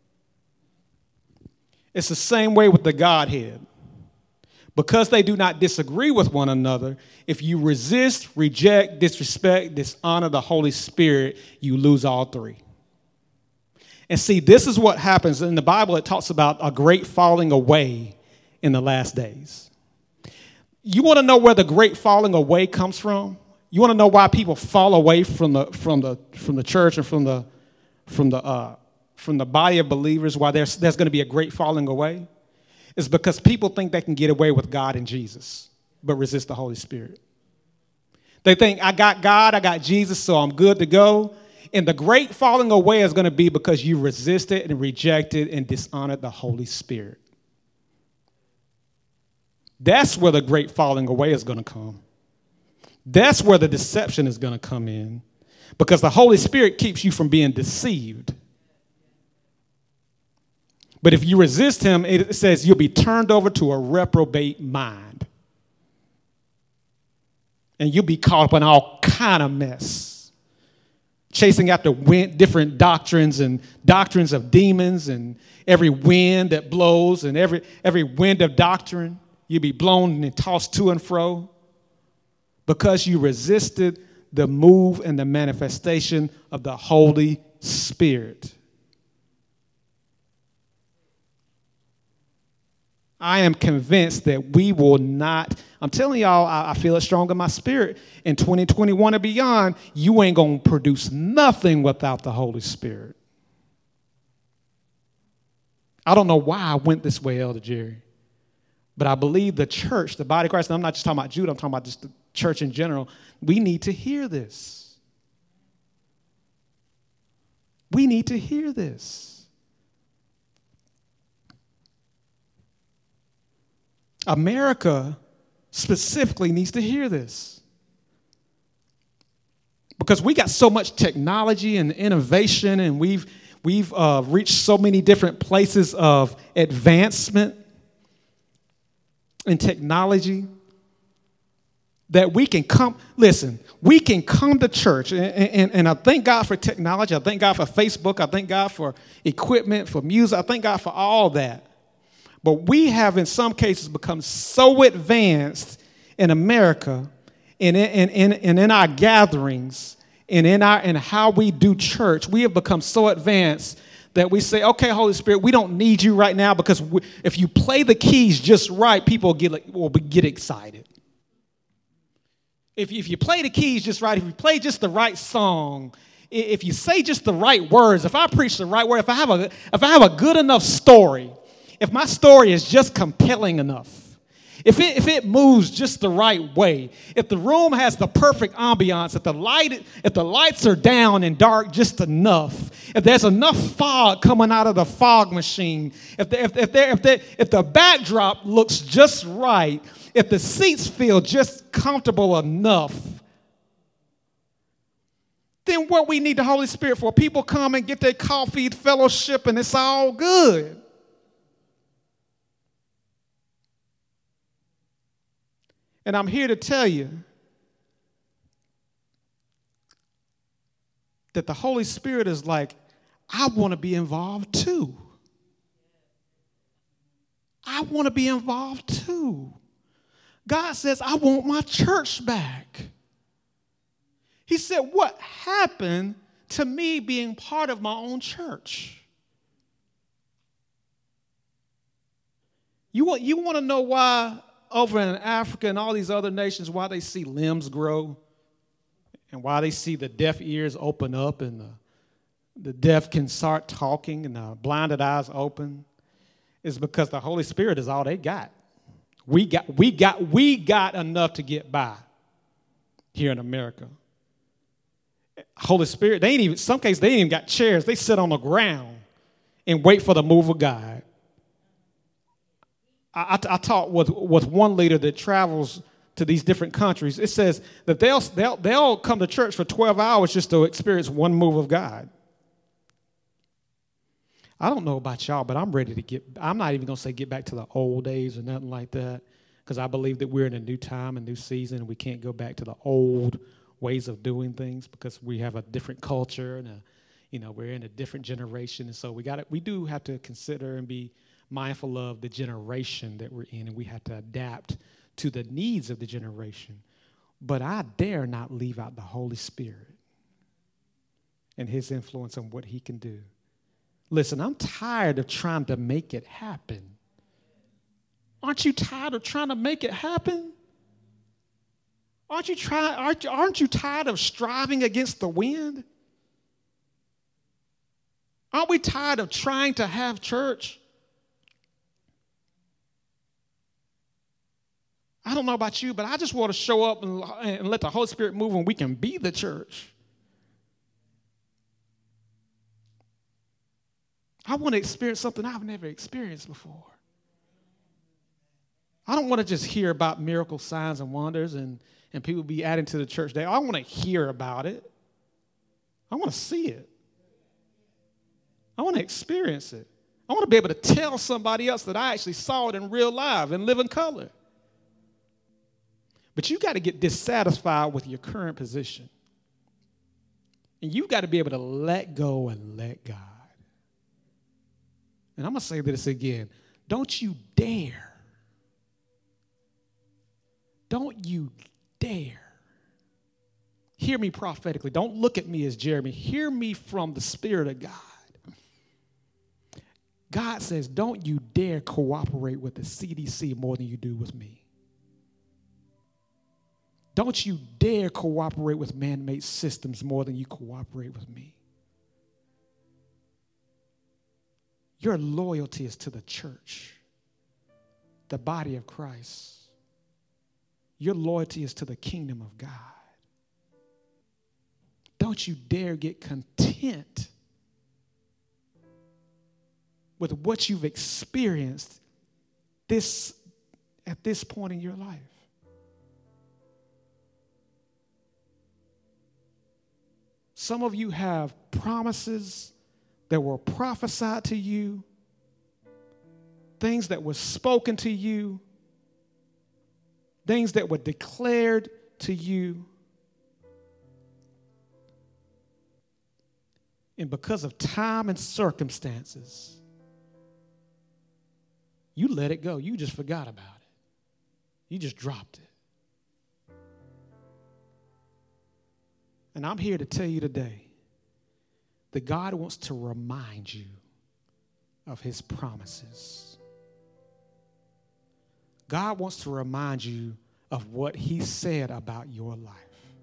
It's the same way with the Godhead. Because they do not disagree with one another, if you resist, reject, disrespect, dishonor the Holy Spirit, you lose all three. And see, this is what happens. In the Bible, it talks about a great falling away in the last days. You want to know where the great falling away comes from? You want to know why people fall away from the from the from the church and from the from the uh, from the body of believers? Why there's there's going to be a great falling away? It's because people think they can get away with God and Jesus, but resist the Holy Spirit. They think, I got God, I got Jesus, so I'm good to go. And the great falling away is going to be because you resisted and rejected and dishonored the Holy Spirit. That's where the great falling away is going to come. That's where the deception is going to come in, because the Holy Spirit keeps you from being deceived. But if you resist him, it says you'll be turned over to a reprobate mind. And you'll be caught up in all kind of mess. Chasing after wind, different doctrines and doctrines of demons and every wind that blows and every, every wind of doctrine. You'll be blown and tossed to and fro because you resisted the move and the manifestation of the Holy Spirit. I am convinced that we will not, I'm telling y'all, I, I feel it strong in my spirit. In twenty twenty-one and beyond, you ain't going to produce nothing without the Holy Spirit. I don't know why I went this way, Elder Jerry, but I believe the church, the body of Christ, and I'm not just talking about Judah, I'm talking about just the church in general, we need to hear this. We need to hear this. America specifically needs to hear this. Because we got so much technology and innovation, and we've we've uh, reached so many different places of advancement in technology that we can come, listen, we can come to church, and, and, and I thank God for technology. I thank God for Facebook. I thank God for equipment, for music. I thank God for all that. But we have, in some cases, become so advanced in America and in, in, in, in our gatherings and in our and how we do church. We have become so advanced that we say, okay, Holy Spirit, we don't need you right now because we, if you play the keys just right, people will get, will get excited. If you, if you play the keys just right, if you play just the right song, if you say just the right words, if I preach the right word, if I have a, if I have a good enough story, if my story is just compelling enough, if it, if it moves just the right way, if the room has the perfect ambiance, if the light, if the lights are down and dark just enough, if there's enough fog coming out of the fog machine, if the, if, if, there, if, there, if the backdrop looks just right, if the seats feel just comfortable enough, then what we need the Holy Spirit for? People come and get their coffee, fellowship, and it's all good. And I'm here to tell you that the Holy Spirit is like, I want to be involved too. I want to be involved too. God says, I want my church back. He said, what happened to me being part of my own church? You want, you want to know why over in Africa and all these other nations, why they see limbs grow and why they see the deaf ears open up and the, the deaf can start talking and the blinded eyes open, is because the Holy Spirit is all they got. We got, we got, we got enough to get by here in America. Holy Spirit, they ain't even, some cases, they ain't even got chairs. They sit on the ground and wait for the move of God. I, I, I talked with, with one leader that travels to these different countries. It says that they'll, they'll, they'll come to church for twelve hours just to experience one move of God. I don't know about y'all, but I'm ready to get, I'm not even going to say get back to the old days or nothing like that, because I believe that we're in a new time, a new season, and we can't go back to the old ways of doing things because we have a different culture and a, you know, we're in a different generation. And so we got we do have to consider and be mindful of the generation that we're in, and we have to adapt to the needs of the generation. But I dare not leave out the Holy Spirit and his influence on what he can do. Listen, I'm tired of trying to make it happen. Aren't you tired of trying to make it happen? Aren't you try, aren't, aren't you tired of striving against the wind? Aren't we tired of trying to have church? I don't know about you, but I just want to show up and, and let the Holy Spirit move and we can be the church. I want to experience something I've never experienced before. I don't want to just hear about miracle signs and wonders and, and people be adding to the church day. I want to hear about it. I want to see it. I want to experience it. I want to be able to tell somebody else that I actually saw it in real life and live in color. But you got to get dissatisfied with your current position. And you've got to be able to let go and let God. And I'm going to say this again. Don't you dare. Don't you dare. Hear me prophetically. Don't look at me as Jeremy. Hear me from the Spirit of God. God says, don't you dare cooperate with the C D C more than you do with me. Don't you dare cooperate with man-made systems more than you cooperate with me. Your loyalty is to the church, the body of Christ. Your loyalty is to the kingdom of God. Don't you dare get content with what you've experienced this, at this point in your life. Some of you have promises that were prophesied to you, things that were spoken to you, things that were declared to you. And because of time and circumstances, you let it go. You just forgot about it. You just dropped it. And I'm here to tell you today that God wants to remind you of his promises. God wants to remind you of what he said about your life.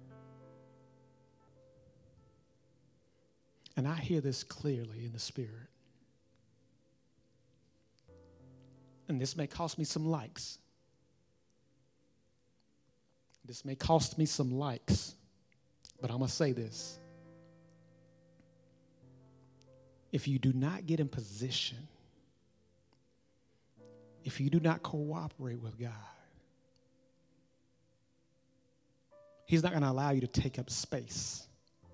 And I hear this clearly in the Spirit. And this may cost me some likes. This may cost me some likes. But I'm going to say this. If you do not get in position, if you do not cooperate with God, he's not going to allow you to take up space.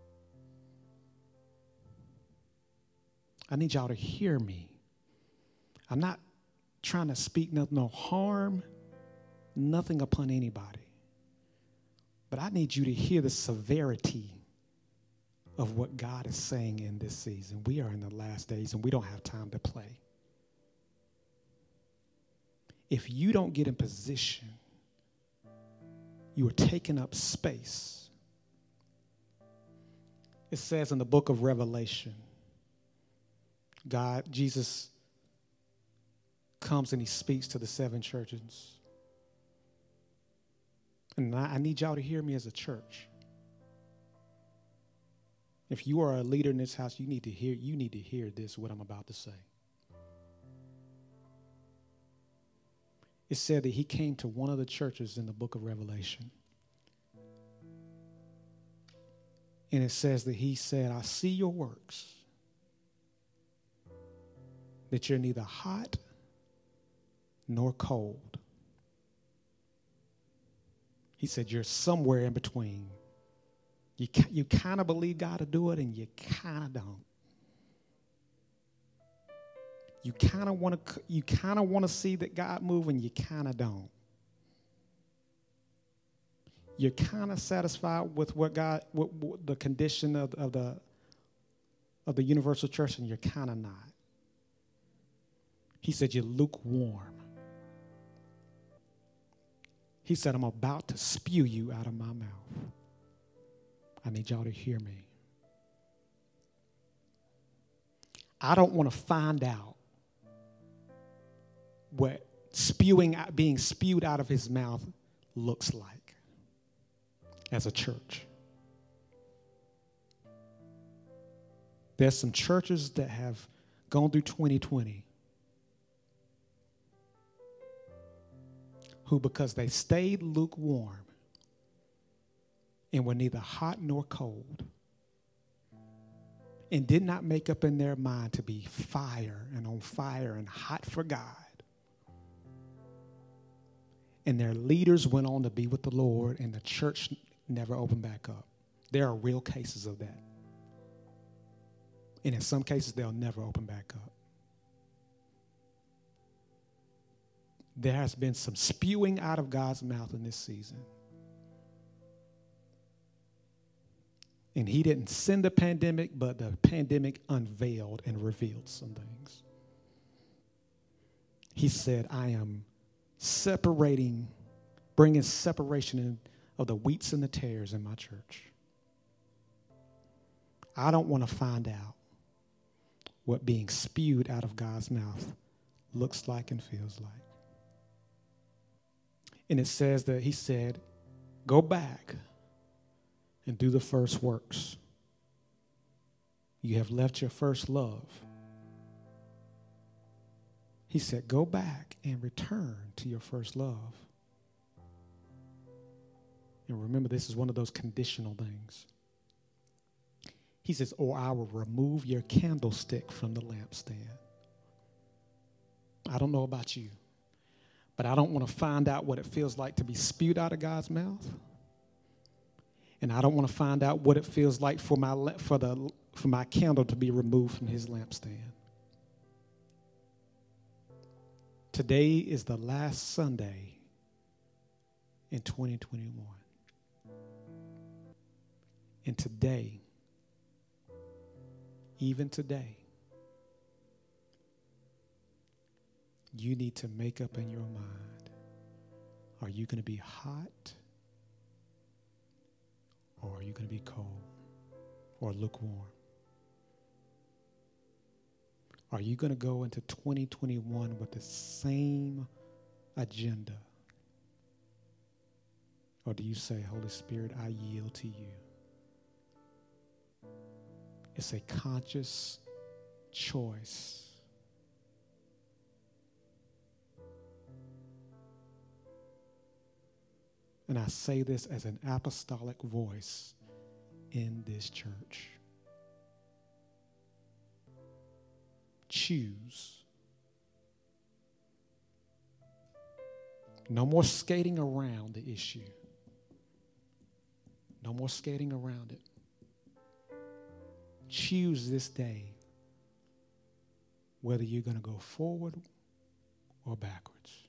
I need y'all to hear me. I'm not trying to speak no, no harm, nothing upon anybody. But I need you to hear the severity of what God is saying in this season. We are in the last days, and we don't have time to play. If you don't get in position, you are taking up space. It says in the book of Revelation, God, Jesus comes and he speaks to the seven churches. And I, I need y'all to hear me as a church. If you are a leader in this house, you need to hear, you need to hear this, what I'm about to say. It said that he came to one of the churches in the book of Revelation. And it says that he said, I see your works, that you're neither hot nor cold. He said, you're somewhere in between. You, you kind of believe God to do it, and you kind of don't. You kind of want to you kind of want to see that God move, and you kind of don't. You're kind of satisfied with what God, with, with the condition of, of the of the universal church, and you're kind of not. He said, you're lukewarm. He said, I'm about to spew you out of my mouth. I need y'all to hear me. I don't want to find out what spewing, being spewed out of his mouth looks like as a church. There's some churches that have gone through twenty twenty who, because they stayed lukewarm and were neither hot nor cold, and did not make up in their mind to be fire and on fire and hot for God, and their leaders went on to be with the Lord, and the church never opened back up. There are real cases of that. And in some cases, they'll never open back up. there has been some spewing out of God's mouth in this season. And he didn't send a pandemic, but the pandemic unveiled and revealed some things. He said, I am separating, bringing separation in, of the wheats and the tares in my church. I don't want to find out what being spewed out of God's mouth looks like and feels like. And it says that he said, go back and do the first works. You have left your first love. He said, go back and return to your first love. And remember, this is one of those conditional things. He says, or I will remove your candlestick from the lampstand. I don't know about you, but I don't want to find out what it feels like to be spewed out of God's mouth. And I don't want to find out what it feels like for my for the for my candle to be removed from his lampstand. Today is the last Sunday in twenty twenty-one. And today, even today, you need to make up in your mind, are you going to be hot or are you going to be cold or lukewarm? Are you going to go into twenty twenty-one with the same agenda? Or do you say, Holy Spirit, I yield to you? It's a conscious choice. And I say this as an apostolic voice in this church. Choose. No more skating around the issue. No more skating around it. Choose this day whether you're going to go forward or backwards.